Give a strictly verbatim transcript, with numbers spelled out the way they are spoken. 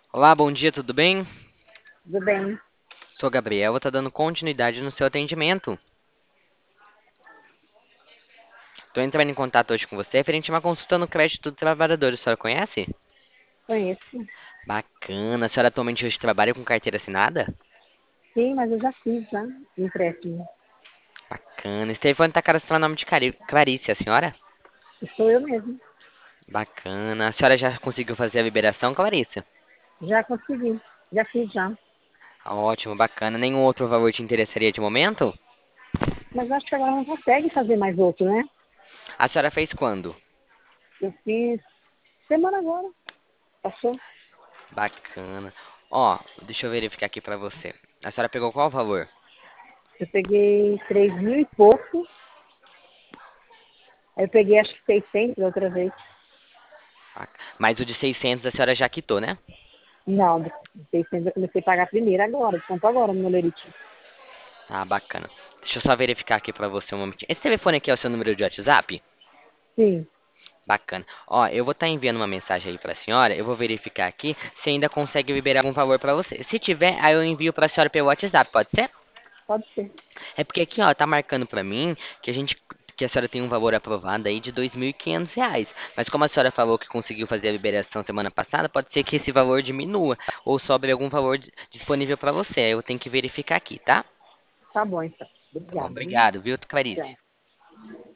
Olá, bom dia, tudo bem? Tudo bem? Sou Gabriel, vou estar dando continuidade no seu atendimento. Estou entrando em contato hoje com você referente a uma consulta no crédito do trabalhador. A senhora conhece? Conheço. Bacana. A senhora atualmente hoje trabalha com carteira assinada? Sim, mas eu já fiz, tá? Empréstimo. Bacana. Esse telefone está cadastrado no nome de Cari- Clarice, a senhora? Sou eu mesmo. Bacana. A senhora já conseguiu fazer a liberação, Clarice? Já consegui. Já fiz, já. Ótimo, bacana. Nenhum outro valor te interessaria de momento? Mas acho que agora não consegue fazer mais outro, né? A senhora fez quando? Eu fiz semana agora. Passou. Bacana. Ó, deixa eu verificar aqui pra você. A senhora pegou qual valor? Eu peguei três mil e pouco. Aí eu peguei acho que seiscentos outra vez. Bac- Mas o de seiscentos a senhora já quitou, né? Não, de seiscentos eu comecei a pagar primeiro agora. Desconto agora no meu lerite. Ah, bacana. Deixa eu só verificar aqui pra você um momentinho. Esse telefone aqui é o seu número de WhatsApp? Sim, Bacana. Ó, eu vou estar enviando uma mensagem aí pra senhora. Eu vou verificar aqui se ainda consegue liberar algum valor pra você. Se tiver, aí eu envio pra senhora pelo WhatsApp, pode ser? pode ser. É porque aqui, ó, tá marcando pra mim que a gente que a senhora tem um valor aprovado aí de dois mil e quinhentos reais. Mas como a senhora falou que conseguiu fazer a liberação semana passada, pode ser que esse valor diminua ou sobre algum valor di- disponível pra você. Aí eu tenho que verificar aqui, tá? Tá bom, então. Tá bom, Obrigada, viu? obrigado, viu, Clarice? Tchau.